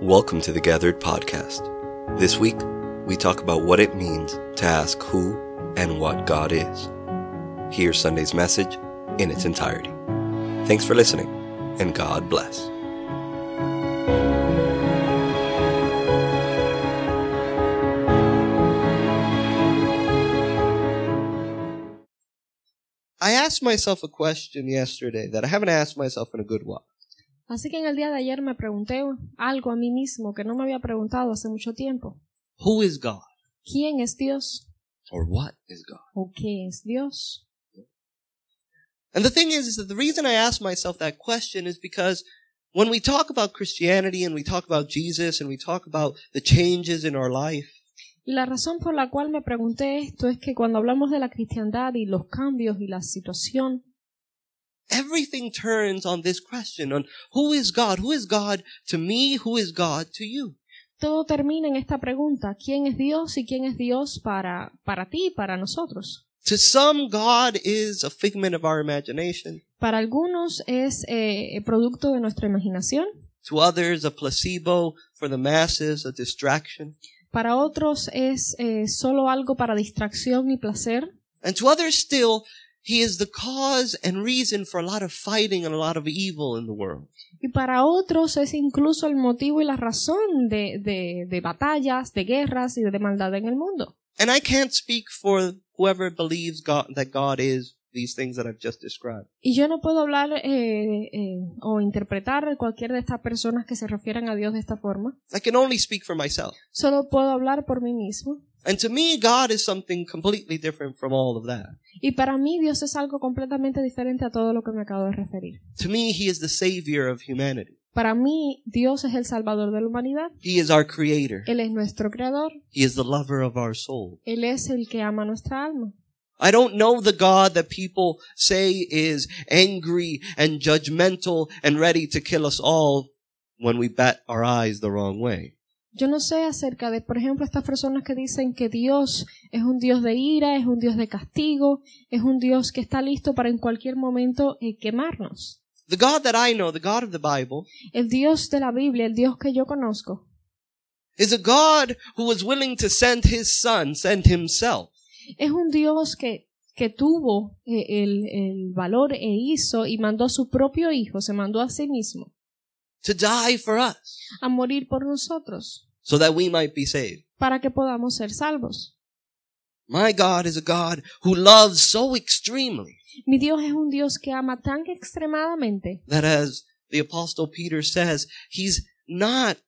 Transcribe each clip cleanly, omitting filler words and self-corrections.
Welcome to the Gathered Podcast. This week, we talk about what it means to ask who and what God is. Here's Sunday's message in its entirety. Thanks for listening, and God bless. I asked myself a question yesterday that I haven't asked myself in a good while. Así que en el día de ayer me pregunté algo a mí mismo que no me había preguntado hace mucho tiempo. Who is God? ¿Quién es Dios? Or what is God? ¿O qué es Dios? And the thing is that the reason I asked myself that question is because when we talk about Christianity and we talk about Jesus and we talk about the changes in our life, Y la razón por la cual me pregunté esto es que cuando hablamos de la cristiandad y los cambios y la situación, everything turns on this question on who is God? Who is God to me? Who is God to you? todo termina en esta pregunta: ¿quién es Dios y quién es Dios para ti y para nosotros? To some, God is a figment of our imagination. Para algunos es producto de nuestra imaginación, To others, a placebo. For the masses, a distraction. para otros es solo algo para distracción y placer, And to others still, He is the cause and reason for a lot of fighting and a lot of evil in the world. y para otros es incluso el motivo y la razón de batallas, de guerras y de maldad en el mundo. And I can't speak for whoever believes God, that God is these things that I've just described. Y yo no puedo hablar o interpretar cualquier de estas personas que se refieran a Dios de esta forma. I can only speak for myself. Solo puedo hablar por mí mismo. And to me, God is something completely different from all of that. Y para mí Dios es algo completamente diferente a todo lo que me acabo de referir. To me, He is the Savior of humanity. Para mí Dios es el Salvador de la humanidad. He is our Creator. Él es nuestro Creador. He is the lover of our soul. Él es el que ama nuestra alma. I don't know the God that people say is angry and judgmental and ready to kill us all when we bat our eyes the wrong way. Yo no sé acerca de, por ejemplo, estas personas que dicen que Dios es un Dios de ira, es un Dios de castigo, es un Dios que está listo para en cualquier momento quemarnos. The God that I know, the God of the Bible, El Dios de la Biblia, el Dios que yo conozco, is a God who was willing to send His Son, send Himself, es un Dios que tuvo el valor hizo y mandó a su propio Hijo, se mandó a sí mismo, to die for us, a morir por nosotros, so that we might be saved. para que podamos ser salvos. My God is a God who loves so extremely Mi Dios es un Dios que ama tan extremadamente that, as the Apostle Peter says, He's not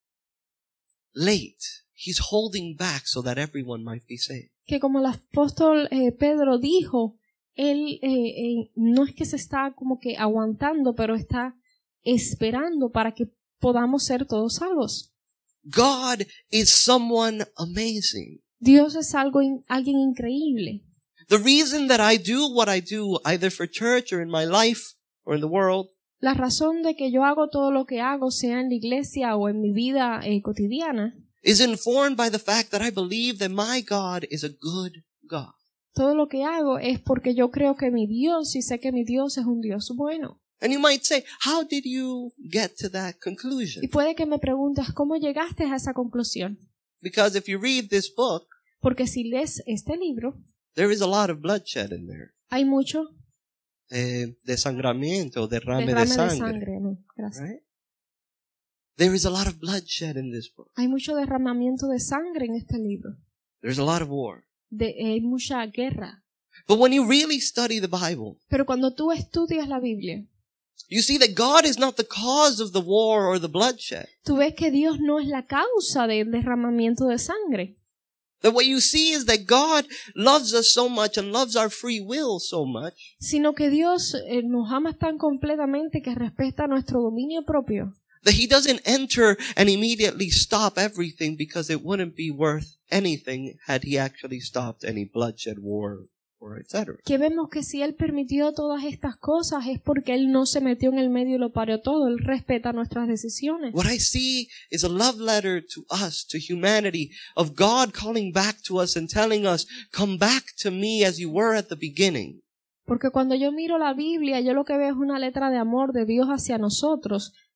late. He's holding back so that everyone might be saved. que, como el apóstol Pedro dijo, él no es que se está como que aguantando, pero está esperando para que podamos ser todos salvos. God is someone amazing. Dios es alguien increíble. The reason that I do what I do, either for church or in my life or in the world, La razón de que yo hago todo lo que hago, sea en la iglesia o en mi vida cotidiana, is informed by the fact that I believe that my God is a good God. todo lo que hago es porque yo creo que mi Dios, y sé que mi Dios es un Dios bueno. And you might say, how did you get to that conclusion? Y puede que me preguntes, ¿cómo llegaste a esa conclusión? Because if you read this book, Porque si lees este libro, there is a lot of bloodshed in there. hay mucho Desangramiento, derrame derrame de de sangre. sangre. No, gracias. Right? There is a lot of bloodshed in this book. Hay mucho derramamiento de sangre en este libro. There's a lot of war. Hay mucha guerra. But when you really study the Bible, Pero cuando tú estudias la Biblia, you see that God is not the cause of the war or the bloodshed. tú ves que Dios no es la causa del derramamiento de sangre. That what you see is that God loves us so much and loves our free will so much Sino que Dios nos ama tan completamente que respeta nuestro dominio propio. that He doesn't enter and immediately stop everything, because it wouldn't be worth anything had He actually stopped any bloodshed, war, or etc. Que vemos que si Él permitió todas estas cosas es porque Él no se metió en el medio y lo paró todo. Él respeta nuestras decisiones. What I see is a love letter to us, to humanity, of God calling back to us and telling us, come back to me as you were at the beginning. Porque cuando yo miro la Biblia, yo lo que veo es una letra de amor de Dios hacia nosotros,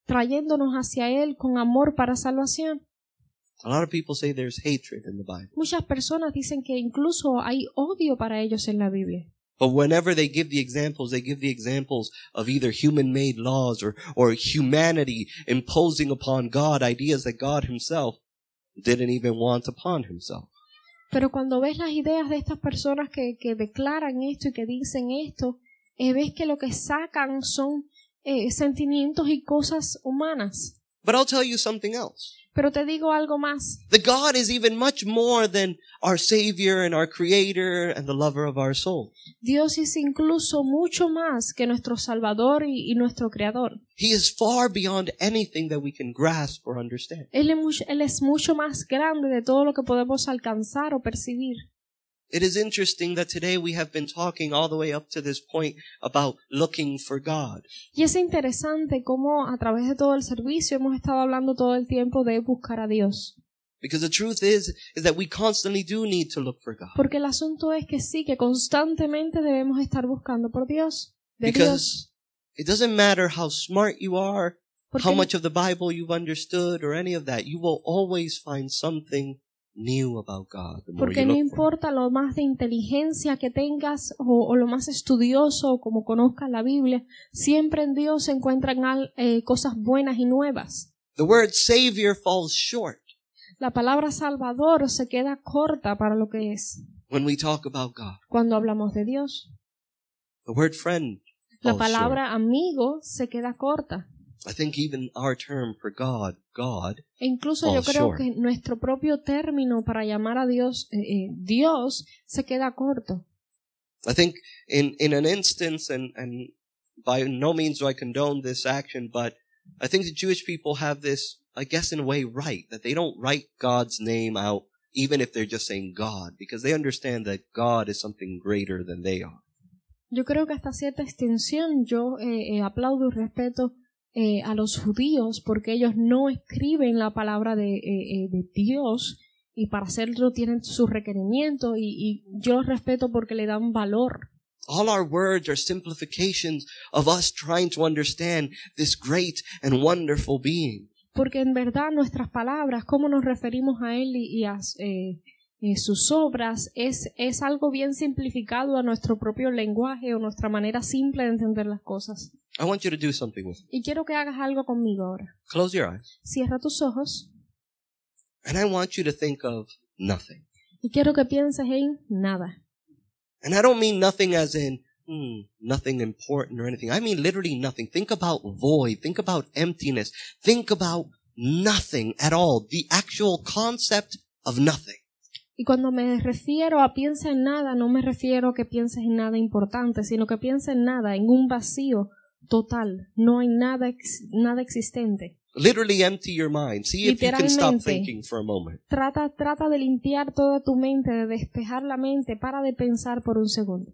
trayéndonos hacia Él con amor para salvación. A lot of people say there's hatred in the Bible. Muchas personas dicen que incluso hay odio para ellos en la Biblia. But whenever they give the examples of either human-made laws or humanity imposing upon God ideas that God himself didn't even want upon himself. Pero cuando ves las ideas de estas personas que declaran esto y que dicen esto, ves que lo que sacan son sentimientos y cosas humanas. But I'll tell you something else. Pero te digo algo más. That God is even much more than our Savior and our Creator and the lover of our soul. Dios es incluso mucho más que nuestro Salvador y nuestro Creador. He is far beyond anything that we can grasp or understand. Él es mucho más grande de todo lo que podemos alcanzar o percibir. It is interesting that today we have been talking all the way up to this point about looking for God. Y es interesante cómo a través de todo el servicio hemos estado hablando todo el tiempo de buscar a Dios. Because the truth is that we constantly do need to look for God. Porque el asunto es que sí, que constantemente debemos estar buscando por Dios. Because it doesn't matter how smart you are, Porque how much of the Bible you've understood or any of that, you will always find something new about God. The more Porque you no look for importa lo más de inteligencia que tengas o lo más estudioso o como conozcas la Biblia, siempre en Dios se encuentran cosas buenas y nuevas. it. The word Savior falls short La palabra Salvador se queda corta para lo que es when we talk about God. cuando hablamos de Dios. The word friend La falls short. palabra amigo se queda corta. I think even our term for God, E incluso yo falls creo short. que nuestro propio término para llamar a Dios, Dios, se queda corto. I think in an instance, and by no means do I condone this action, but I think the Jewish people have this, I guess in a way, right, that they don't write God's name out, even if they're just saying God, because they understand that God is something greater than they are. Yo creo que hasta cierta extensión yo aplaudo y respeto a los judíos porque ellos no escriben la palabra de Dios y para hacerlo tienen sus requerimientos y yo los respeto porque le dan valor. All our words are simplifications of us trying to understand this great and wonderful being. Porque en verdad nuestras palabras, cómo nos referimos a Él y a sus obras, es algo bien simplificado a nuestro propio lenguaje o nuestra manera simple de entender las cosas. I want you to do something with me. Y quiero que hagas algo conmigo ahora. Close your eyes. Cierra tus ojos And I want you to think of nothing. y quiero que pienses en nada. And I don't mean nothing as in, nothing important or anything. I mean literally nothing. Think about void. Think about emptiness. Think about nothing at all. The actual concept of nothing. Y cuando me refiero a piensa en nada, no me refiero a que pienses en nada importante, sino que piensa en nada, en un vacío total. No hay nada existente. Literally empty your mind. See if you can stop Literalmente. thinking for a moment. Trata de limpiar toda tu mente, de despejar la mente, para de pensar por un segundo.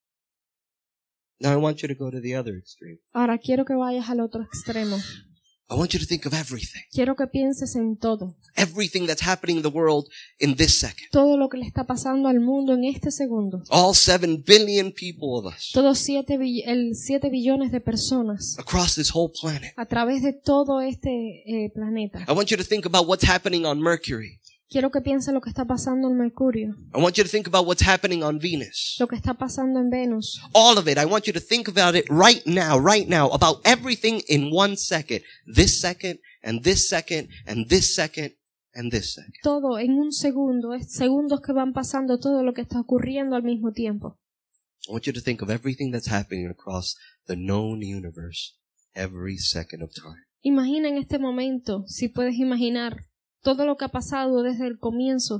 Now I want you to go to the other extreme. Ahora quiero que vayas al otro extremo. I want you to think of everything. Quiero que pienses en todo. Everything that's happening in the world in this second. Todo lo que le está pasando al mundo en este segundo. All 7 billion people of us Todos 7 billones de personas across this whole planet. a través de todo este planeta. I want you to think about what's happening on Mercury. Quiero que pienses lo que está pasando en Mercurio, I want you to think about what's happening on Venus. lo que está pasando en Venus. All of it. I want you to think about it right now, about everything in 1 second. This second, and this second, and this second, and this second. Todo en un segundo, es segundos que van pasando todo lo que está ocurriendo al mismo tiempo. I want you to think of everything that's happening across the known universe every second of time. Imagina en este momento, si puedes imaginar, todo lo que ha pasado desde el comienzo,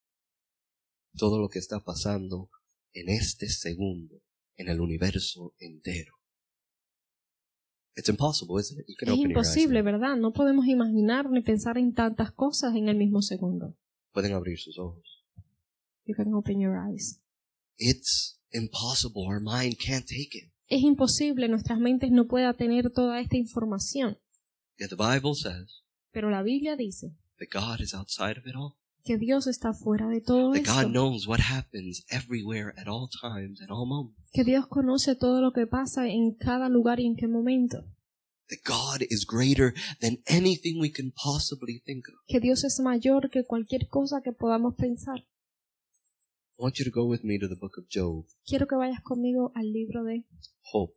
Todo lo que está pasando en este segundo, en el universo entero. It's impossible, isn't it? You can es open your eyes imposible, now. ¿verdad? No podemos imaginar ni pensar en tantas cosas en el mismo segundo. Pueden abrir sus ojos. You can open your eyes. It's impossible. Our mind can't take it. Es imposible, nuestras mentes no puedan tener toda esta información. Yet the Bible says Pero la Biblia dice that God is outside of it all. que Dios está fuera de todo That God esto. knows what happens everywhere at all times, at all moments. Que Dios conoce todo lo que pasa en cada lugar y en qué momento. that God is greater than anything we can possibly think of. Que Dios es mayor que cualquier cosa que podamos pensar. I want you to go with me to the book of Job. Quiero que vayas conmigo al libro de Hope.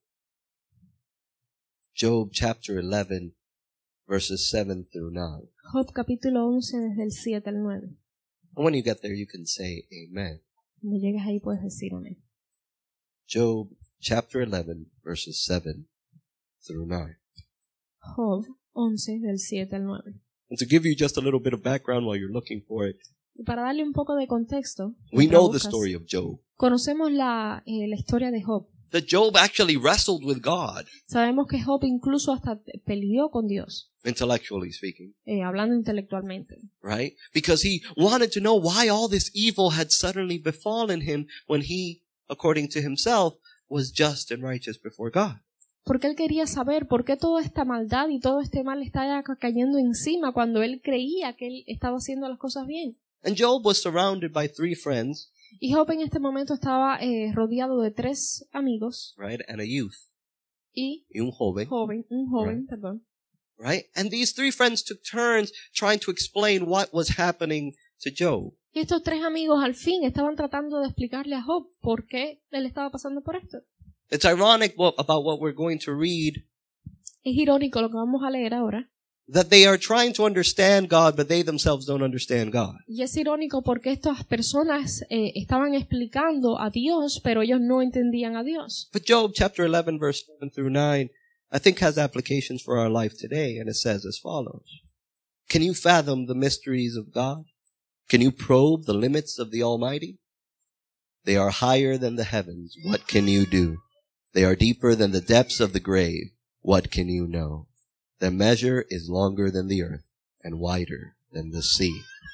Job chapter 11, verses 7 through 9. Job capítulo 11 desde el 7 al 9. And when you get there, you can say amen. Cuando llegues ahí puedes decir amén. Job chapter 11, verses 7 through 9. Job 11 del 7 al 9. And to give you just a little bit of background while you're looking for it, Y para darle un poco de contexto, we mientras know the buscas, story of Job. conocemos la historia de Job. That Job actually wrestled with God, Sabemos que Job incluso hasta peleó con Dios, intellectually speaking, hablando intelectualmente. right? Because he wanted to know why all this evil had suddenly befallen him when he, according to himself, was just and righteous before God. Porque él quería saber por qué toda esta maldad y todo este mal estaba cayendo encima cuando él creía que él estaba haciendo las cosas bien. And Job was surrounded by 3 friends, Y Job en este momento estaba rodeado de 3 amigos right? And a youth, y un joven, un joven, perdón. right? And these 3 friends took turns trying to explain what was happening to Job. Y estos 3 amigos al fin estaban tratando de explicarle a Job por qué él estaba pasando por esto. It's ironic about what we're going to read, Es irónico lo que vamos a leer ahora. that they are trying to understand God, but they themselves don't understand God. Y es irónico porque estas personas estaban explicando a Dios, pero ellos no entendían a Dios. But Job chapter 11, verse 7 through 9, I think has applications for our life today, and it says as follows. Can you fathom the mysteries of God? Can you probe the limits of the Almighty? They are higher than the heavens. What can you do? They are deeper than the depths of the grave. What can you know? Their measure is longer than the earth and wider than the sea.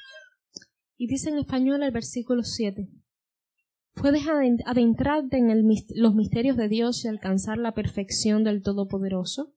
Y dice en español el versículo 7. ¿Puedes adentrarte en los misterios de Dios y alcanzar la perfección del Todopoderoso?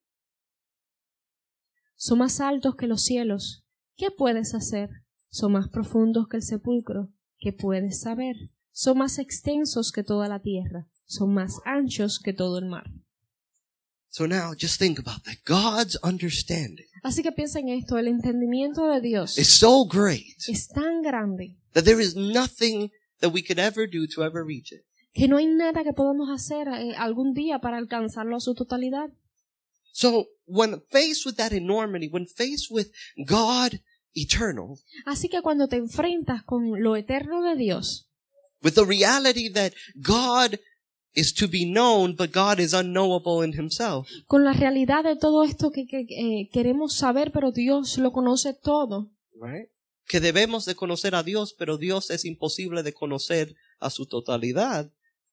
Son más altos que los cielos. ¿Qué puedes hacer? Son más profundos que el sepulcro. ¿Qué puedes saber? Son más extensos que toda la tierra. Son más anchos que todo el mar. So now just think about that. God's understanding Así que piensa en esto, el entendimiento de Dios is so great es tan grande that there is nothing that we could ever do to ever reach it. que no hay nada que podamos hacer algún día para alcanzarlo a su totalidad. So when faced with that enormity, when faced with God eternal, Así que cuando te enfrentas con lo eterno de Dios, with the reality that God is to be known, but God is unknowable in himself, con la realidad de todo esto que queremos saber, pero Dios lo conoce todo, right? Que debemos de conocer a Dios, pero Dios es imposible de conocer a su totalidad.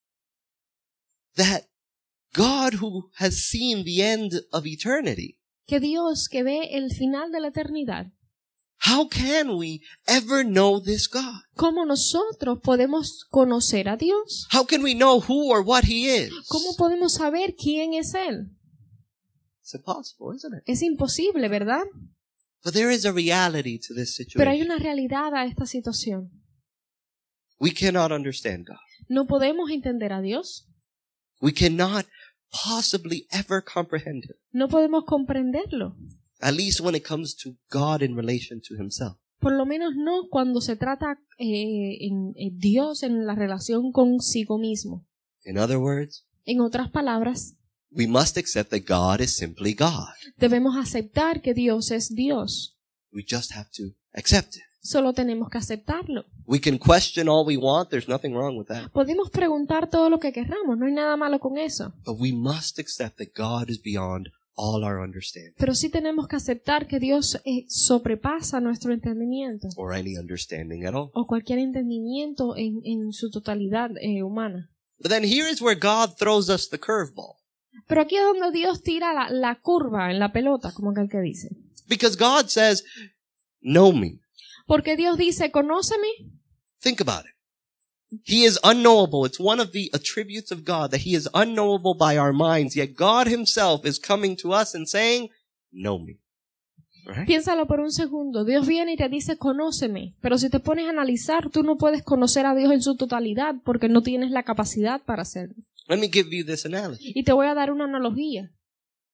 That God who has seen the end of eternity, que Dios que ve el final de la eternidad, how can we ever know this God? ¿cómo nosotros podemos conocer a Dios? How can we know who or what he is? ¿Cómo podemos saber quién es Él? It's impossible, isn't it? Es imposible, ¿verdad? But there is a reality to this Pero hay situation. una realidad a esta situación. We cannot understand God. No podemos entender a Dios. We cannot possibly ever comprehend him. No podemos comprenderlo. At least when it comes to God in relation to himself. Por lo menos no cuando se trata en Dios en la relación consigo mismo. In other words, En otras palabras, we must accept that God is simply God. debemos aceptar que Dios es Dios. We just have to accept it. Solo tenemos que aceptarlo. We can question all we want. There's nothing wrong with that. Podemos preguntar todo lo que querramos, no hay nada malo con eso. But we must accept that God is beyond all our understanding Pero sí tenemos que aceptar que Dios sobrepasa nuestro entendimiento or any understanding at all. o cualquier entendimiento en su totalidad humana. But then here is where God throws us the curveball. Pero aquí es donde Dios tira la curva en la pelota, como aquel que dice. Because God says, know me. Porque Dios dice, conóceme. Think about it. He is unknowable. It's one of the attributes of God, that he is unknowable by our minds. Yet God himself is coming to us and saying, know me. Right? Piénsalo por un segundo. Dios viene y te dice, conóceme. Pero si te pones a analizar, tú no puedes conocer a Dios en su totalidad porque no tienes la capacidad para hacerlo. Let me give you this analogy. Y te voy a dar una analogía.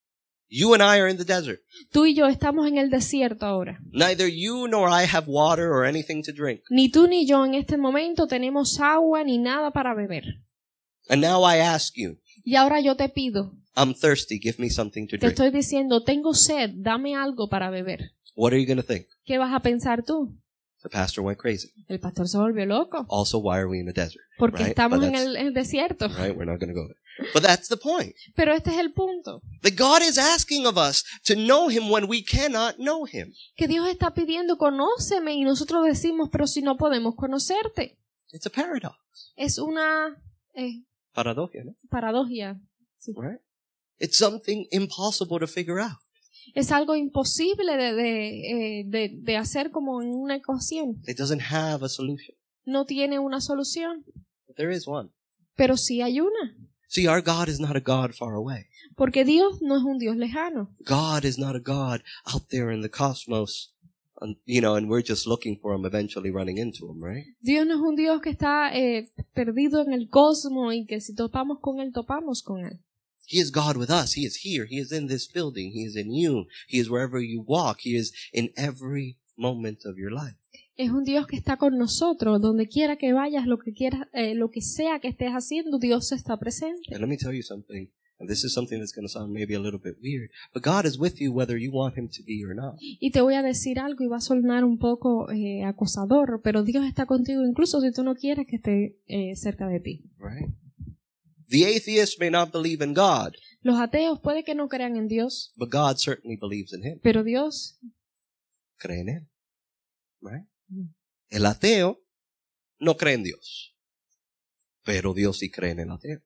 You and I are in the desert. Tú y yo estamos en el desierto ahora. Neither you nor I have water or anything to drink. Ni tú ni yo en este momento tenemos agua ni nada para beber. And now I ask you, Y ahora yo te pido, I'm thirsty, give me something to te drink. estoy diciendo, tengo sed, dame algo para beber. What are you going to think? ¿Qué vas a pensar tú? The pastor went crazy. El pastor se volvió loco. Also, why are we in the desert? Porque Right? estamos But en that's- el desierto. Right? We're not going to go there. But that's the point. Pero este es el punto. That God is asking of us to know Him when we cannot know Him. Que Dios está pidiendo, conóceme, y nosotros decimos, pero si no podemos conocerte. It's a paradox. Es una Paradoja, ¿no? paradoja. Sí. Right? It's something impossible to figure out. Es algo imposible de hacer como en una ecuación. It doesn't have a solution. No tiene una solución, But there is one. pero sí hay una. See, our God is not a God far away. Porque Dios no es un Dios lejano. God is not a God out there in the cosmos, and we're just looking for Him, eventually running into Him, right? Dios no es un Dios que está perdido en el cosmos y que si topamos con Él, topamos con Él. He is God with us. He is here. He is in this building. He is in you. He is wherever you walk. He is in every moment of your life. Es un Dios que está con nosotros, donde quiera que vayas, lo que quieras, lo que sea que estés haciendo, Dios está presente. And let me tell you something, and this is something that's going to sound maybe a little bit weird, but God is with you whether you want Him to be or not. Y te voy a decir algo y va a sonar un poco acosador, pero Dios está contigo incluso si tú no quieres que esté cerca de ti. Right? The atheist may not believe in God, Los ateos puede que no crean en Dios, but God certainly believes in Him. pero Dios Cree en Él. Right? El ateo no cree en Dios, pero Dios sí cree en el ateo.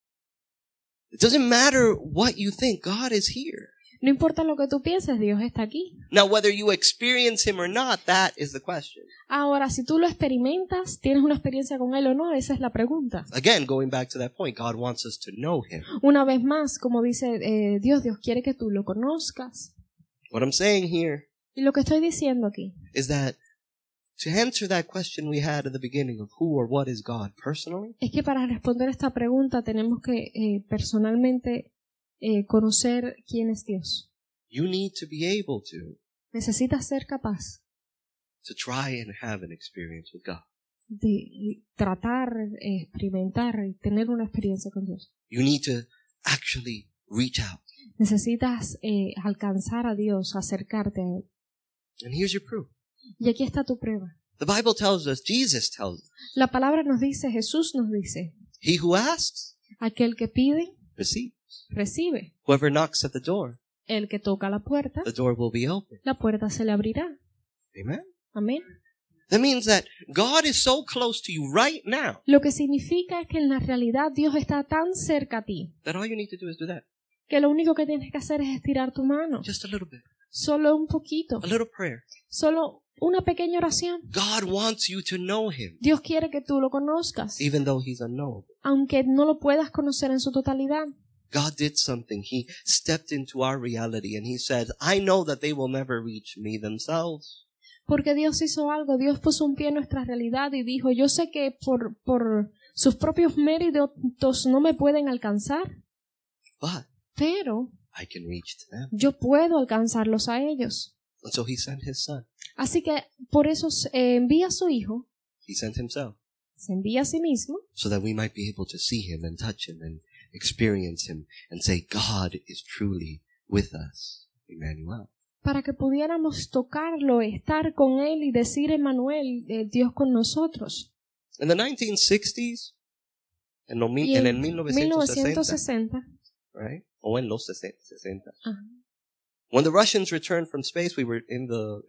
It doesn't matter what you think, God is here. no importa lo que tú pienses, Dios está aquí. Now, whether you experience Him or not, that is the question. Ahora, si tú lo experimentas, tienes una experiencia con Él o no, esa es la pregunta. Again, going back to that point, God wants us to know Him. Una vez más, como dice Dios quiere que tú lo conozcas. What I'm saying here Y lo que estoy diciendo aquí is that to answer that question we had at the beginning of who or what is God personally, es que para responder esta pregunta tenemos que personalmente conocer quién es Dios. you need to be able to Necesitas ser capaz try and have an experience with God. de tratar, experimentar y tener una experiencia con Dios. You need to actually reach out. Necesitas alcanzar a Dios, acercarte a Él. And here's your proof. Y aquí está tu prueba. The Bible tells us, Jesus tells us, La palabra nos dice, Jesús nos dice, he who asks, aquel que pide, receives. recibe. Whoever knocks at the door, El que toca la puerta, the door will be open. la puerta se le abrirá. Amen? Amén. That means that God is so close to you right now Lo que significa es que en la realidad Dios está tan cerca a ti that all you need to do is do that. que lo único que tienes que hacer es estirar tu mano. Just a little bit. Solo un poquito. A little prayer. Solo una pequeña oración. God wants you to know Him, Dios quiere que tú lo conozcas, even though He's unknowable. aunque no lo puedas conocer en su totalidad. God did something. He stepped into our reality and He said, I know that they will never reach me themselves. Porque Dios hizo algo, Dios puso un pie en nuestra realidad y dijo, yo sé que por sus propios méritos no me pueden alcanzar, But pero I can reach to them. yo puedo alcanzarlos a ellos. And so He sent His Son. Así que por eso envía a su Hijo, He sent Himself se envía a sí mismo, so that we might be able to see Him and touch Him and experience Him and say, God is truly with us. Emmanuel. para que pudiéramos tocarlo, estar con Él y decir, Emmanuel, Dios con nosotros. In the 1960s, en Y el en 1960, 1960, right? O en los 60. Ajá. When the Russians returned from space, we were in the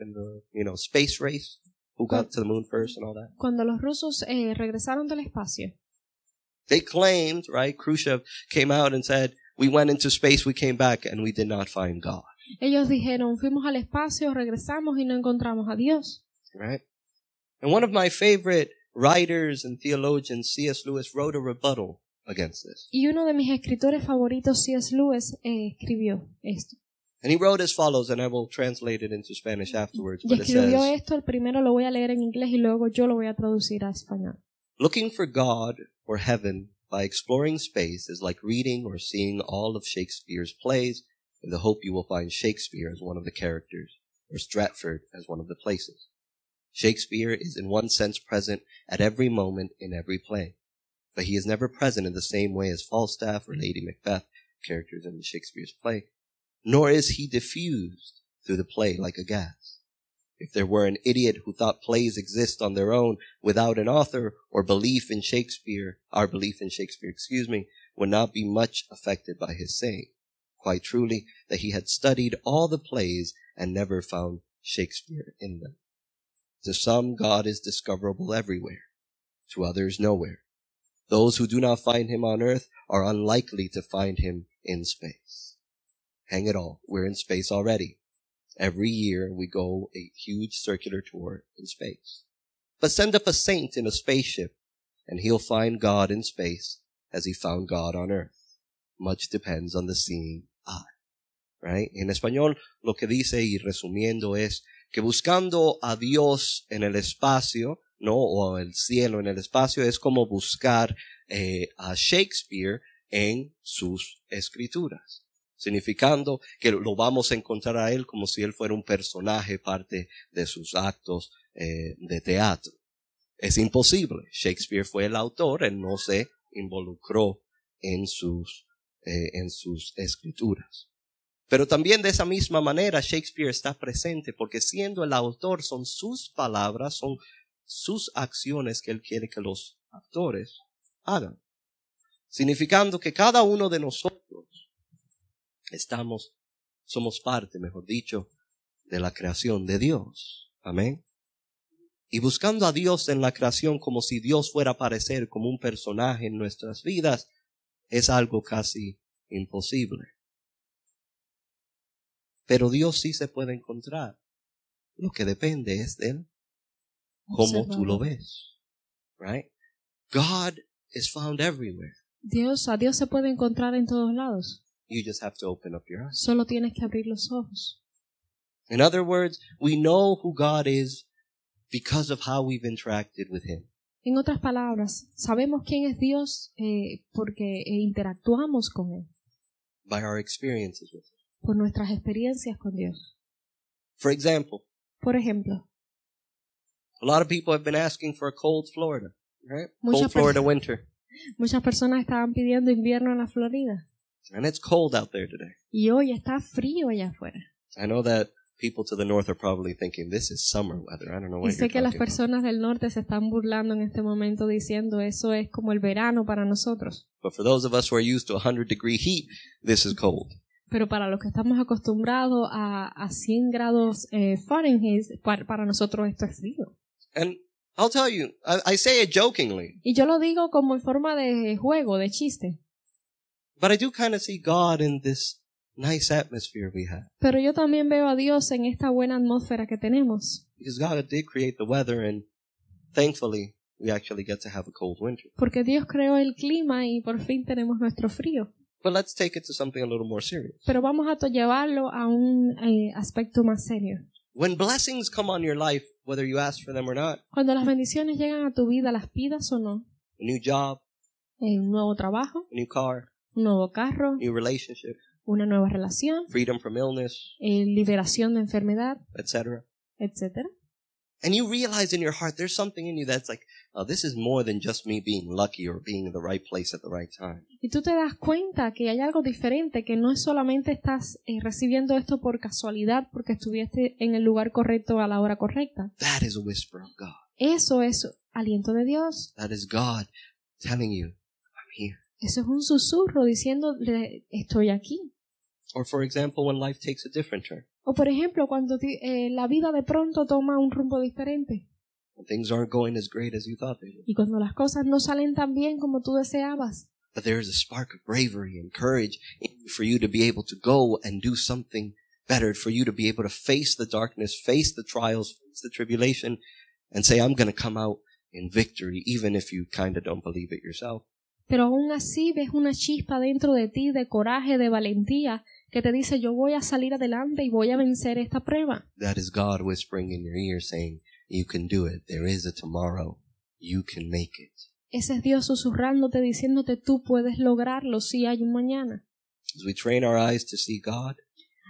space race. Who got to the moon first and all that. cuando los rusos regresaron del espacio, They claimed, right? Khrushchev came out and said, we went into space, we came back, and we did not find God. ellos dijeron, fuimos al espacio, regresamos y no encontramos a Dios. Right? And one of my favorite writers and theologians, C.S. Lewis, wrote a rebuttal against this. Y uno de mis escritores favoritos, C.S. Lewis, escribió esto. And he wrote as follows, and I will translate it into Spanish afterwards, Y but it escribió says, esto, el primero lo voy a leer en inglés y luego yo lo voy a traducir a español. looking for God or heaven by exploring space is like reading or seeing all of Shakespeare's plays in the hope you will find Shakespeare as one of the characters, or Stratford as one of the places. Shakespeare is in one sense present at every moment in every play, but he is never present in the same way as Falstaff or Lady Macbeth, characters in Shakespeare's play, nor is he diffused through the play like a gas. If there were an idiot who thought plays exist on their own without an author or belief in Shakespeare, our belief in Shakespeare, would not be much affected by his saying, quite truly, that he had studied all the plays and never found Shakespeare in them. To some, God is discoverable everywhere, to others nowhere. Those who do not find him on earth are unlikely to find him in space. Hang it all, we're in space already. Every year we go a huge circular tour in space. But send up a saint in a spaceship and he'll find God in space as he found God on earth. Much depends on the seeing eye. Right? En español lo que dice, y resumiendo, es que buscando a Dios en el espacio, ¿no? O el cielo en el espacio, es como buscar a Shakespeare en sus escrituras. Significando que lo vamos a encontrar a él como si él fuera un personaje, parte de sus actos de teatro. Es imposible. Shakespeare fue el autor, él no se involucró en sus escrituras. Pero también de esa misma manera Shakespeare está presente porque siendo el autor son sus palabras, son sus acciones que él quiere que los actores hagan. Significando que cada uno de nosotros somos parte, mejor dicho, de la creación de Dios. Amén. Y buscando a Dios en la creación como si Dios fuera a aparecer como un personaje en nuestras vidas, es algo casi imposible. Pero Dios sí se puede encontrar. Lo que depende es de él, cómo tú lo ves. Right? God is found everywhere. A Dios se puede encontrar en todos lados. You just have to open up your eyes. Solo tienes que abrir los ojos. In other words, we know who God is because of how we've interacted with him. En otras palabras, sabemos quién es Dios porque interactuamos con él. By our experiences with him. Por nuestras experiencias con Dios. For example, por ejemplo, a lot of people have been asking for a cold Florida, right? Cold Florida winter. Muchas personas estaban pidiendo invierno en la Florida. And it's cold out there today. Y hoy está frío allá afuera. I know that people to the north are probably thinking this is summer weather. I don't know what y sé que las personas del norte se están burlando en este momento diciendo eso es como el verano para nosotros. But for those of us who are used to 100-degree heat, this is cold. Pero para los que estamos acostumbrados a 100 grados Fahrenheit, para nosotros esto es frío. And I'll tell you, I say it jokingly. Y yo lo digo como en forma de juego, de chiste. But I do kind of see God in this nice atmosphere we have. Pero yo también veo a Dios en esta buena atmósfera que tenemos. Because God did create the weather and thankfully we actually get to have a cold winter. Porque Dios creó el clima y por fin tenemos nuestro frío. But let's take it to something a little more serious. Pero vamos a llevarlo a un aspecto más serio. When blessings come on your life, whether you ask for them or not. Cuando las bendiciones llegan a tu vida, las pidas o no. A new job. Un nuevo trabajo. A new car. Un nuevo carro. New relationship. Una nueva relación. Freedom from illness. Liberación de enfermedad. Etcétera. Etcétera. And you realize in your heart there's something in you that's like, oh, this is more than just me being lucky or being in the right place at the right time. Y tú te das cuenta que hay algo diferente, que no es solamente estás recibiendo esto por casualidad porque estuviste en el lugar correcto a la hora correcta. That is a whisper of God. Eso es aliento de Dios. That is God telling you, I'm here. Eso es un susurro diciéndole, estoy aquí. Or for example, when life takes a different turn. O por ejemplo, cuando la vida de pronto toma un rumbo diferente. When things aren't going as great as you thought they would. Y cuando las cosas no salen tan bien como tú deseabas. But there is a spark of bravery and courage for you to be able to go and do something better, for you to be able to face the darkness, face the trials, face the tribulation, and say, I'm going to come out in victory, even if you kind of don't believe it yourself. Pero aún así ves una chispa dentro de ti de coraje, de valentía, que te dice, yo voy a salir adelante y voy a vencer esta prueba. That is God whispering in your ear saying, you can do it. There is a tomorrow. You can make it. Ese es Dios susurrándote, diciéndote, tú puedes lograrlo si hay un mañana. As we train our eyes to see God,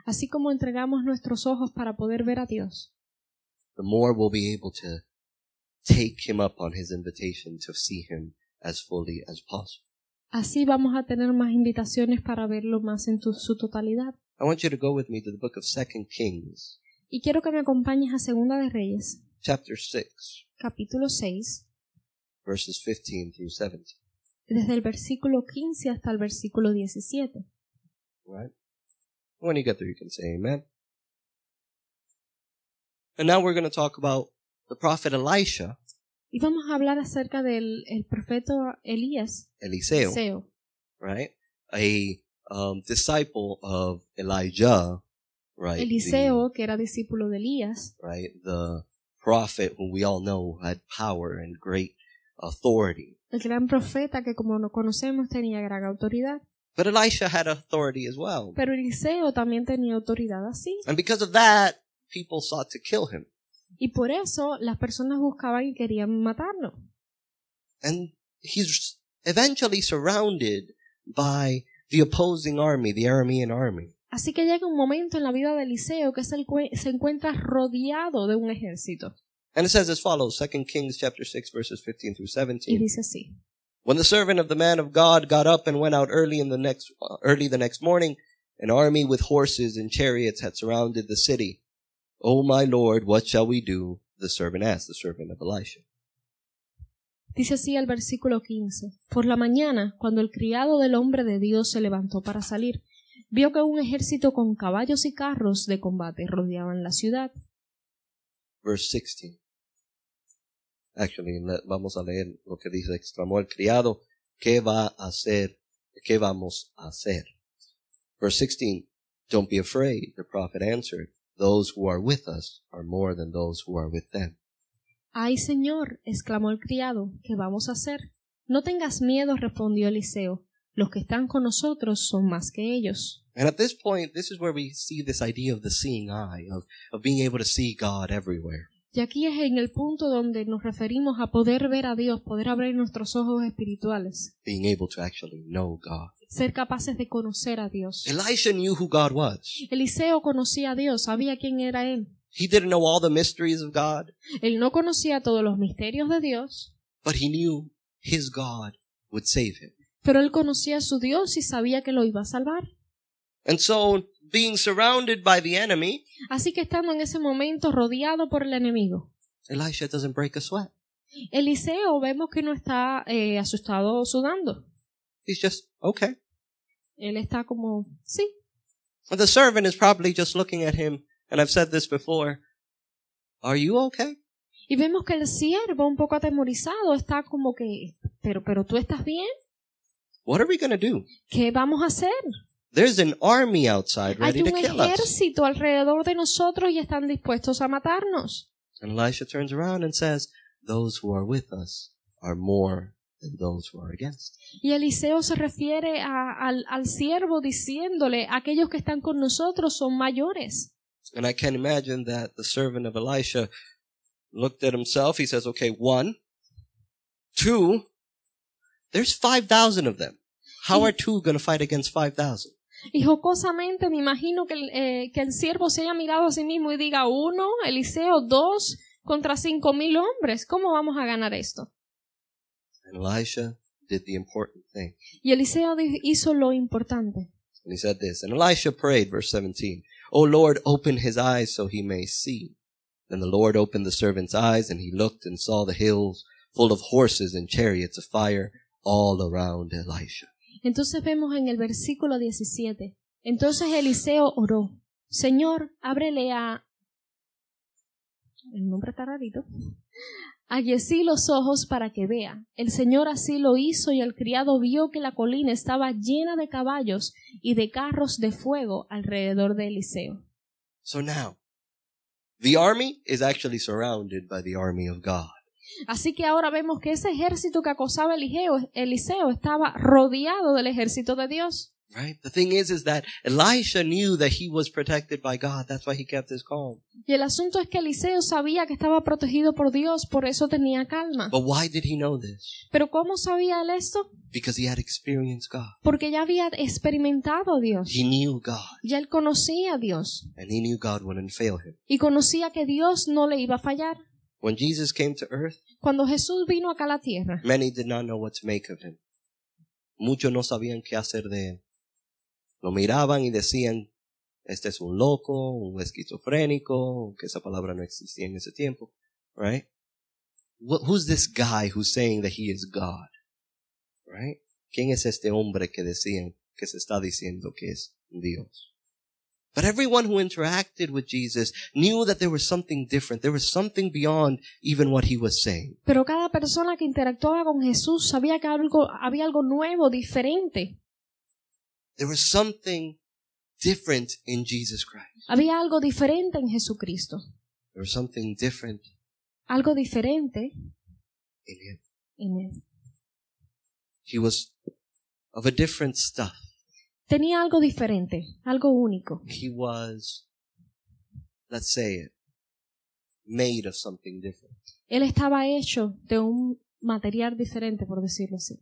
Así como entregamos nuestros ojos para poder ver a Dios, the more we'll be able to take him up on his invitation to see him as fully as possible. así vamos a tener más invitaciones para verlo más en su totalidad. I want you to go with me to the book of 2 Kings, Y quiero que me acompañes a Segunda de Reyes, chapter 6, capítulo 6, verses 15 through 17. desde el versículo 15 hasta el versículo 17. Right? When you get there, you can say amen. And now we're going to talk about the prophet Elisha, Y vamos a hablar acerca del el profeta Eliseo, Eliseo, right? A disciple of Elijah, right? Eliseo, que era discípulo de Elías, Right? The prophet whom we all know had power and great authority. el gran profeta que, como lo conocemos, tenía gran autoridad. But Elisha had authority as well. Pero Eliseo también tenía autoridad así. And because of that, people sought to kill him. Y por eso las personas buscaban y querían matarlo. And he's eventually surrounded by the opposing army, the Aramean army. Así que llega un momento en la vida de Eliseo que se encuentra rodeado de un ejército. And it says as follows, 2 Kings chapter 6 verses 15 through Y 17. dice así. When the servant of the man of God got up and went out early the next morning, an army with horses and chariots had surrounded the city. "Oh my Lord, what shall we do?" the servant asked, the servant of Elisha. Dice así el versículo 15. Por la mañana, cuando el criado del hombre de Dios se levantó para salir, vio que un ejército con caballos y carros de combate rodeaban la ciudad. Verse 16. Actually, vamos a leer lo que dice, exclamó el criado, ¿qué va a hacer? ¿Qué vamos a hacer? Verse 16. Don't be afraid, the prophet answered. Those who are with us are more than those who are with them. Ay, Señor, exclamó el criado, ¿qué vamos a hacer? No tengas miedo, respondió Eliseo. Los que están con nosotros son más que ellos. And at this point, this is where we see this idea of the seeing eye, of being able to see God everywhere. Y aquí es en el punto donde nos referimos a poder ver a Dios, poder abrir nuestros ojos espirituales, Being able to actually know God. ser capaces de conocer a Dios. Elisha knew who God was. Eliseo conocía a Dios, sabía quién era él. He didn't know all the mysteries of God, Él no conocía todos los misterios de Dios, but he knew his God would save him. pero él conocía a su Dios y sabía que lo iba a salvar. And so, being surrounded by the enemy, Así que estando en ese momento rodeado por el enemigo, Elisha doesn't break a sweat. Eliseo vemos que no está asustado o sudando. He's just, okay. Él está como, sí. And the servant is probably just looking at him, and I've said this before, are you okay? Y vemos que el siervo, un poco atemorizado, está como que, pero tú estás bien. What are we going to do? ¿Qué vamos a hacer? There's an army outside ready Hay to un kill us. ejército alrededor de nosotros y están dispuestos a matarnos. And Elisha turns around and says, those who are with us are more than those who are against. Y Eliseo se refiere al siervo diciéndole, aquellos que están con nosotros son mayores. And I can imagine that the servant of Elisha looked at himself. He says, okay, 1, 2, there's 5,000 of them. How are 2 going to fight against 5,000? Y jocosamente me imagino que el siervo se haya mirado a sí mismo y diga, 1, Eliseo, 2 contra 5,000 hombres. ¿Cómo vamos a ganar esto? And Elisha did the important thing. Y Eliseo hizo lo importante. And he said this, and Elisha prayed, verse 17, O Lord, open his eyes so he may see. Then the Lord opened the servant's eyes, and he looked and saw the hills full of horses and chariots of fire all around Elisha. Entonces vemos en el versículo 17. Entonces Eliseo oró, Señor, ábrele a... El nombre está rarito. A Giezi los ojos para que vea. El Señor así lo hizo y el criado vio que la colina estaba llena de caballos y de carros de fuego alrededor de Eliseo. So now, the army is actually surrounded by the army of God. Así que ahora vemos que ese ejército que acosaba a Eliseo estaba rodeado del ejército de Dios. Right? The thing is that Elisha knew that he was protected by God. That's why he kept his calm. Y el asunto es que Eliseo sabía que estaba protegido por Dios, por eso tenía calma. But why did he know this? ¿Pero cómo sabía él esto? Because he had experienced God. Porque ya había experimentado a Dios. He knew God. Ya él conocía a Dios. And he knew God wouldn't fail him. Y conocía que Dios no le iba a fallar. When Jesus came to earth, Cuando Jesús vino acá a la tierra, many did not know what to make of him. Muchos no sabían qué hacer de él. Lo miraban y decían, este es un loco, un esquizofrénico, que esa palabra no existía en ese tiempo, right? Who's this guy who's saying that he is God? Right? ¿Quién es este hombre que decían, que se está diciendo que es Dios? But everyone who interacted with Jesus knew that there was something different. There was something beyond even what he was saying. pero cada persona que interactuaba con Jesús sabía que había algo nuevo, diferente. There was something different in Jesus Christ. Había algo diferente en Jesucristo. There was something different Algo diferente in him. en él. He was of a different stuff. Tenía algo diferente, algo único. He was, let's say it, made of something different. Él estaba hecho de un material diferente, por decirlo así.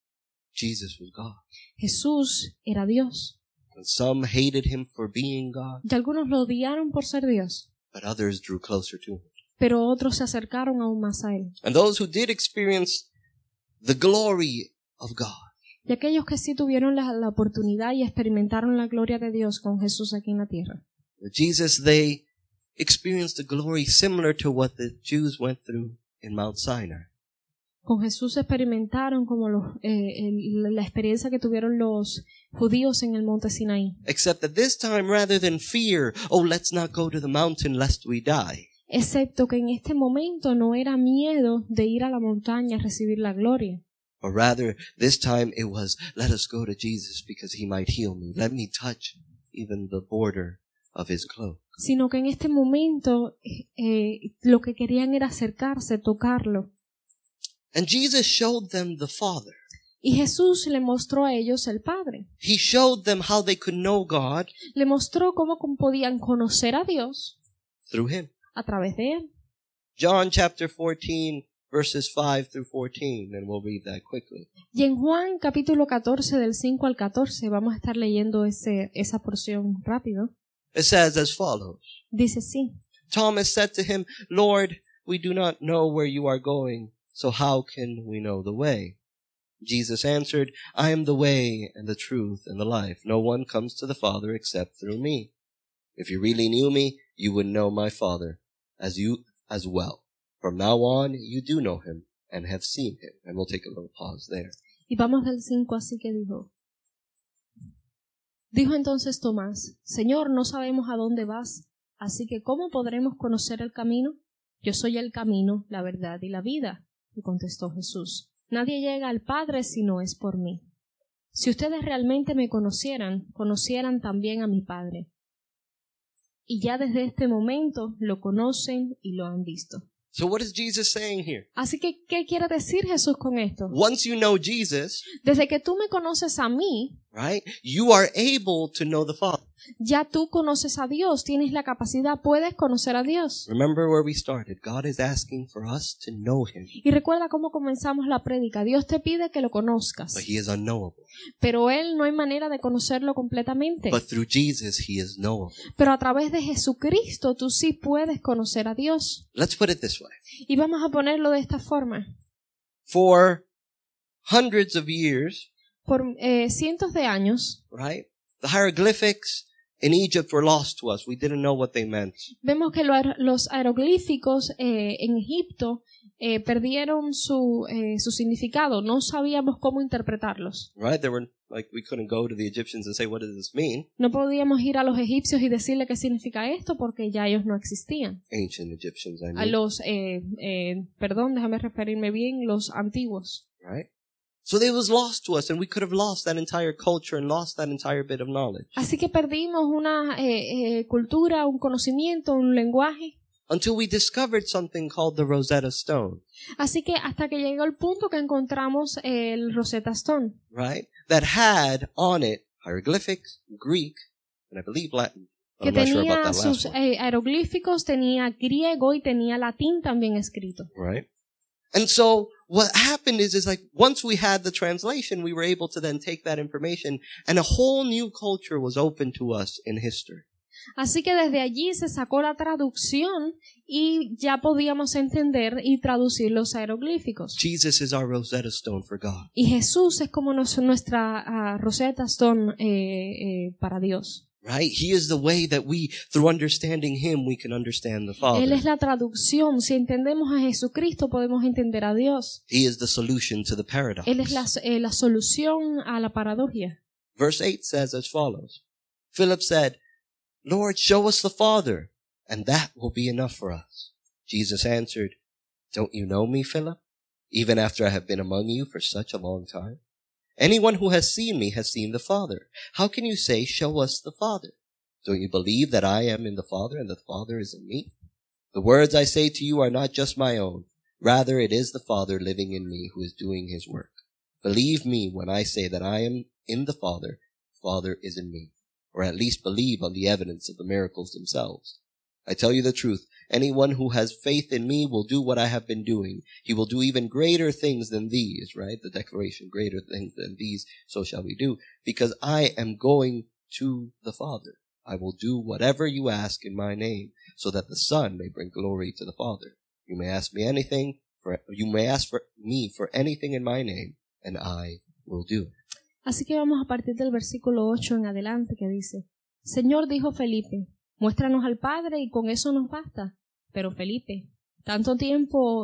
Jesus was God. Jesús era Dios. And some hated him for being God, Y algunos lo odiaron por ser Dios, but others drew closer to him. pero otros se acercaron aún más a él. And those who did experience the glory of God, Y aquellos que sí tuvieron la oportunidad y experimentaron la gloria de Dios con Jesús aquí en la tierra. with Jesus, they experienced the glory similar to what the Jews went through in Mount Sinai. Con Jesús experimentaron como la experiencia que tuvieron los judíos en el monte Sinaí. Except that this time, rather than fear, oh, let's not go to the mountain lest we die, Excepto que en este momento no era miedo de ir a la montaña a recibir la gloria. or rather, this time it was, let us go to Jesus because he might heal me. Let me touch even the border of his cloak. Sino que en este momento lo que querían era acercarse, tocarlo. And Jesus showed them the Father. Y Jesús le mostró a ellos el Padre. He showed them how they could know God Le mostró cómo podían conocer a Dios through him. a través de él. John chapter 14, verses 5 through 14, and we'll read that quickly. Y en Juan capítulo 14 del 5 al 14 vamos a estar leyendo esa porción rápido. It says as follows. Dice así: Thomas said to him, Lord, we do not know where you are going, so how can we know the way? Jesus answered, I am the way and the truth and the life. No one comes to the Father except through me. If you really knew me, you would know my Father as well. From now on, you do know him and have seen him. And we'll take a little pause there. Y vamos del 5, así que dijo. Dijo entonces Tomás: Señor, no sabemos a dónde vas, así que ¿cómo podremos conocer el camino? Yo soy el camino, la verdad y la vida. Y contestó Jesús: Nadie llega al Padre si no es por mí. Si ustedes realmente me conocieran, conocieran también a mi Padre. Y ya desde este momento lo conocen y lo han visto. So what is Jesus saying here? Así que, ¿qué quiere decir Jesús con esto? Once you know Jesus, Desde que tú me conoces a mí, right, you are able to know the Father. ya tú conoces a Dios, tienes la capacidad, puedes conocer a Dios. Remember where we started. God is asking for us to know him, Y recuerda cómo comenzamos la prédica. Dios te pide que lo conozcas, but he is unknowable. pero Él no hay manera de conocerlo completamente. But through Jesus, he is knowable. Pero a través de Jesucristo tú sí puedes conocer a Dios. Let's put it this way. Y vamos a ponerlo de esta forma. For hundreds of years, Por cientos de años, right, the hieroglyphics in Egypt were lost to us. We didn't know what they meant. vemos que los jeroglíficos en Egipto perdieron su significado. No sabíamos cómo interpretarlos. Right? They were like, we couldn't go to the Egyptians and say, what does this mean? No podíamos ir a los egipcios y decirle qué significa esto porque ya ellos no existían. Ancient Egyptians, I A mean. los, perdón, déjame referirme bien, los antiguos. Right? So they was lost to us, and we could have lost that entire culture and lost that entire bit of knowledge. Así que perdimos una cultura, un conocimiento, un lenguaje. Until we discovered something called the Rosetta Stone, Así que hasta que llegó el punto que encontramos el Rosetta Stone, right? That had on it hieroglyphics, Greek, and I believe Latin. Que I'm not sure about tenía that last sus one. jeroglíficos, tenía griego y tenía latín también escrito. Right? And so what happened is like once we had the translation, we were able to then take that information and a whole new culture was open to us in history. Así que desde allí se sacó la traducción y ya podíamos entender y traducir los jeroglíficos. Jesus is our Rosetta Stone for God. Y Jesús es como nuestra Rosetta Stone para Dios. Right? He is the way that we, through understanding Him, we can understand the Father. Él es la traducción. Si entendemos a Jesucristo, podemos entender a Dios. He is the solution to the paradox. Él es la solución a la paradoja. Verse 8 says as follows. Philip said, Lord, show us the Father, and that will be enough for us. Jesus answered, Don't you know me, Philip, even after I have been among you for such a long time? Anyone who has seen me has seen the Father. How can you say, show us the Father? Don't you believe that I am in the Father and the Father is in me? The words I say to you are not just my own. Rather, it is the Father living in me who is doing his work. Believe me when I say that I am in the Father is in me. Or at least believe on the evidence of the miracles themselves. I tell you the truth, anyone who has faith in me will do what I have been doing. He will do even greater things than these, right? The declaration, greater things than these, so shall we do. Because I am going to the Father. I will do whatever you ask in my name, so that the Son may bring glory to the Father. You may ask me for anything in my name, and I will do it. Así que vamos a partir del versículo 8 en adelante que dice, Señor, dijo Felipe, muéstranos al Padre y con eso nos basta. Pero Felipe, ¿tanto tiempo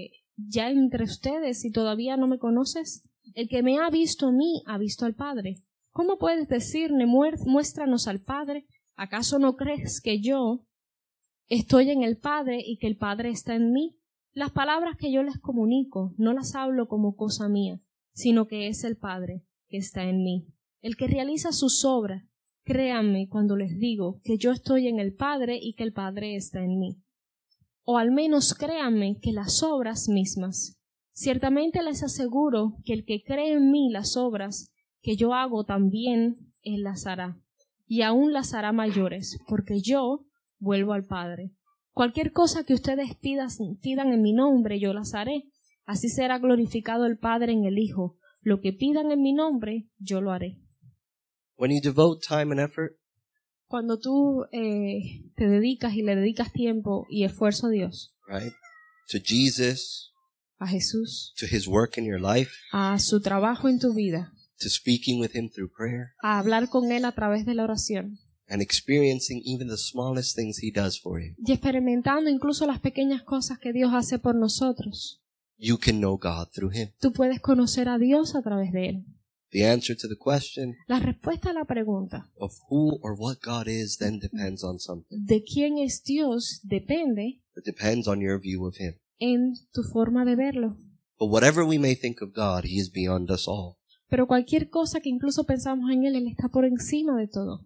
ya entre ustedes y todavía no me conoces? El que me ha visto a mí ha visto al Padre. ¿Cómo puedes decirme, muéstranos al Padre? ¿Acaso no crees que yo estoy en el Padre y que el Padre está en mí? Las palabras que yo les comunico no las hablo como cosa mía, sino que es el Padre que está en mí. El que realiza sus obras, créanme cuando les digo que yo estoy en el Padre y que el Padre está en mí. O al menos créanme que las obras mismas. Ciertamente les aseguro que el que cree en mí las obras que yo hago también él las hará, y aún las hará mayores, porque yo vuelvo al Padre. Cualquier cosa que ustedes pidan en mi nombre, yo las haré. Así será glorificado el Padre en el Hijo. Lo que pidan en mi nombre, yo lo haré. When you devote time and effort, Cuando tú te dedicas y le dedicas tiempo y esfuerzo a Dios, right, to Jesus, a Jesús, to his work in your life, a su trabajo en tu vida, to speaking with him through prayer, a hablar con Él a través de la oración and experiencing even the smallest things he does for you, y experimentando incluso las pequeñas cosas que Dios hace por nosotros, you can know God through him. tú puedes conocer a Dios a través de Él. The answer to the question La respuesta a la pregunta of who or what God is then depends on something. de quién es Dios depende It depends on your view of him. en tu forma de verlo. But whatever we may think of God, he is beyond us all. Pero cualquier cosa que incluso pensamos en Él, Él está por encima de todo.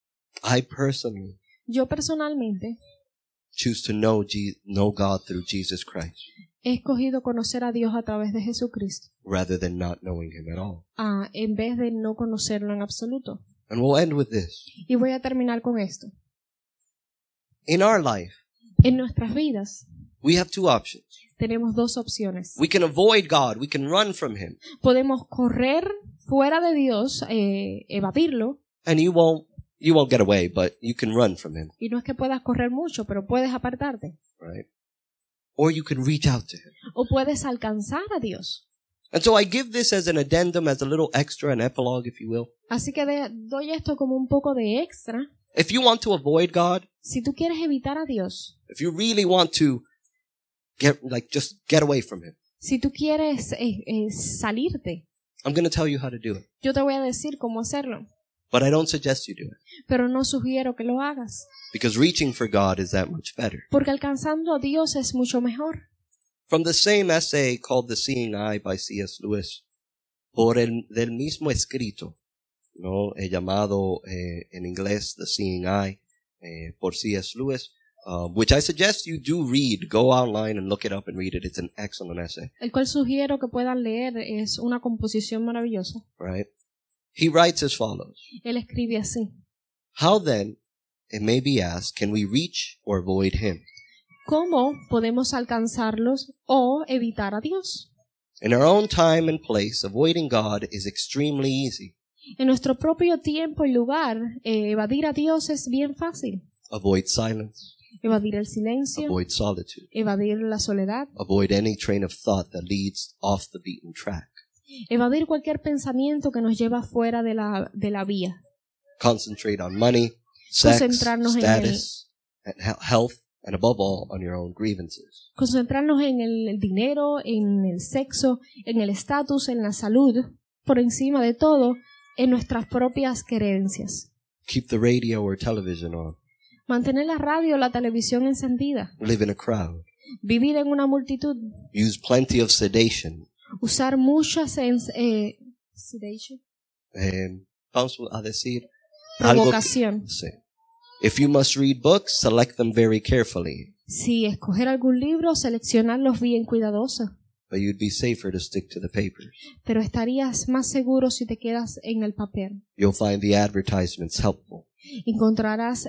I personally Yo personalmente choose to know God through Jesus Christ he escogido conocer a Dios a través de Jesucristo, rather than not knowing him at all. en vez de no conocerlo en absoluto. And we'll end with this. Y voy a terminar con esto. In our life, En nuestras vidas we have two options. tenemos dos opciones. We can avoid God. We can run from him. Podemos correr fuera de Dios, evadirlo, And you won't get away, but you can run from him, y no es que puedas correr mucho, pero puedes apartarte. right? Or you can reach out to him. O puedes alcanzar a Dios. And so I give this as an addendum, as a little extra, an epilogue, if you will. Así que doy esto como un poco de extra. If you want to avoid God, Si tú quieres evitar a Dios, if you really want to just get away from him, si tú quieres salirte, I'm going to tell you how to do it. yo te voy a decir cómo hacerlo. But I don't suggest you do it, Pero no sugiero que lo hagas, because reaching for God is that much better. porque alcanzando a Dios es mucho mejor. From the same essay called The Seeing Eye by C.S. Lewis, del mismo escrito, ¿no? Llamado en inglés The Seeing Eye, por C.S. Lewis, which I suggest you do read. Go online and look it up and read it. It's an excellent essay, El cual sugiero que puedan leer, es una composición maravillosa. right? He writes as follows. Él escribe así. How then, it may be asked, can we reach or avoid him? ¿Cómo podemos alcanzarlos o evitar a Dios? In our own time and place, avoiding God is extremely easy. En nuestro propio tiempo y lugar, evadir a Dios es bien fácil. Avoid silence, Evadir el silencio, avoid solitude, evadir la soledad, avoid any train of thought that leads off the beaten track. evadir cualquier pensamiento que nos lleva fuera de la vía. Concentrate on money, sex, Concentrarnos en status, and health, and above all, on your own grievances. Concentrarnos en el dinero, en el sexo, en el estatus, en la salud, por encima de todo, en nuestras propias creencias. Keep the radio or television on. Mantener la radio o la televisión encendida. Live in a crowd. Vivir en una multitud. Use plenty of sedation. Usar muchas sedation. Vamos a decir algo Provocación. sí. If you must read books, select them very carefully. Si escoger algún libro, seleccionarlos bien cuidadoso. But you'd be safer to stick to the papers. Pero estarías más seguro si te quedas en el papel. You'll find the advertisements helpful. Encontrarás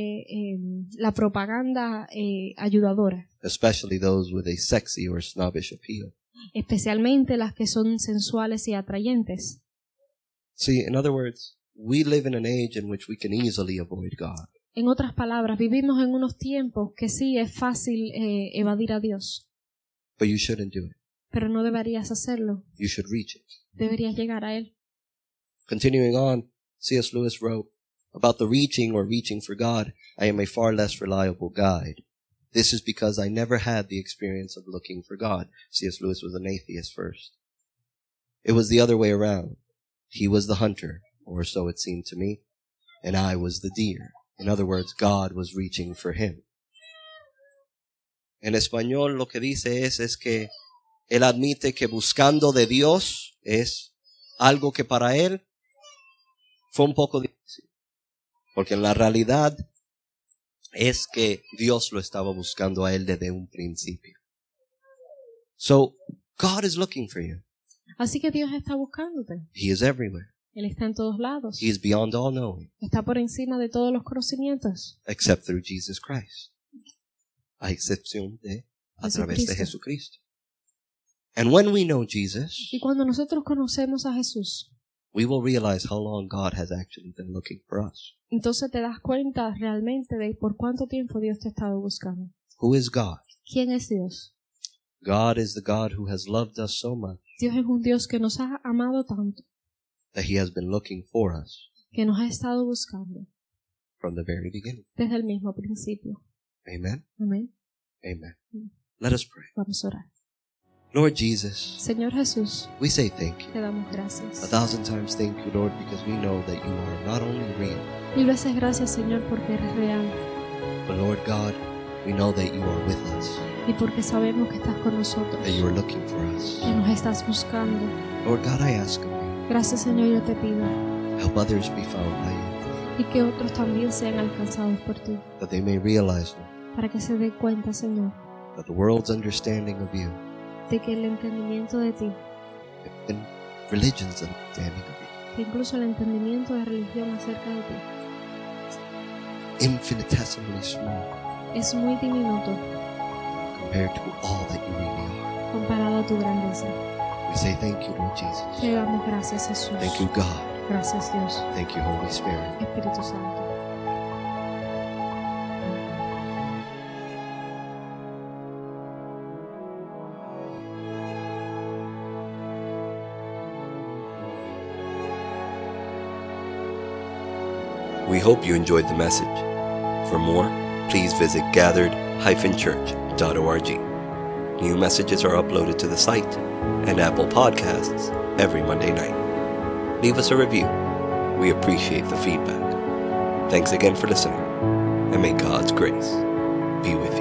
la propaganda ayudadora. Especially those with a sexy or snobbish appeal. Especialmente las que son sensuales y atrayentes. See, in other words, we live in an age in which we can easily avoid God. En otras palabras, vivimos en unos tiempos que sí es fácil evadir a Dios. But you shouldn't do it. Pero no deberías hacerlo. You should reach it. Deberías llegar a Él. Continuing on, C.S. Lewis wrote, about the reaching or reaching for God, I am a far less reliable guide. This is because I never had the experience of looking for God. C.S. Lewis was an atheist first. It was the other way around. He was the hunter, or so it seemed to me, and I was the deer. In other words, God was reaching for him. En español lo que dice es que él admite que buscando de Dios es algo que para él fue un poco difícil. Porque en la realidad es que Dios lo estaba buscando a él desde un principio. So, God is looking for you. Así que Dios está buscándote. He is everywhere. Él está en todos lados. He is beyond all knowing. Está por encima de todos los conocimientos. Except through Jesus Christ. A excepción de a través de Jesucristo. And when we know Jesus, y cuando nosotros conocemos a Jesús, we will realize how long God has actually been looking for us. Entonces te das cuenta realmente de por cuánto tiempo Dios te ha estado buscando. Who is God? ¿Quién es Dios? God is the God who has loved us so much Dios es un Dios que nos ha amado tanto, that He has been looking for us que nos ha estado buscando from the very beginning. desde el mismo principio. Amen? Amén. Amen. Let us pray. Vamos a orar. Lord Jesus, Señor Jesús, we say thank you. te damos gracias. 1,000 times thank you, Lord, because we know that you are not only real, 1000 veces gracias, Señor, porque eres real but Lord God, we know that you are with us, y porque sabemos que estás con nosotros, that you are looking for us. que nos estás buscando. Lord God, I ask of you, Gracias, Señor, yo te pido help others be found by you, y que otros también sean alcanzados por ti, that they may realize, Lord, para que se dé cuenta, Señor, that the world's understanding of you, de que el entendimiento de ti, and religion's understanding of you, que incluso el entendimiento de religión acerca de ti, infinitesimally small es muy diminuto compared to all that you really are. comparado a tu grandeza. We say thank you, Lord Jesus. Te damos gracias, Jesús. Thank you, God. Gracias, Dios. Thank you, Holy Spirit. Espíritu Santo. We hope you enjoyed the message. For more, please visit gathered-church.org. New messages are uploaded to the site and Apple Podcasts every Monday night. Leave us a review. We appreciate the feedback. Thanks again for listening, and may God's grace be with you.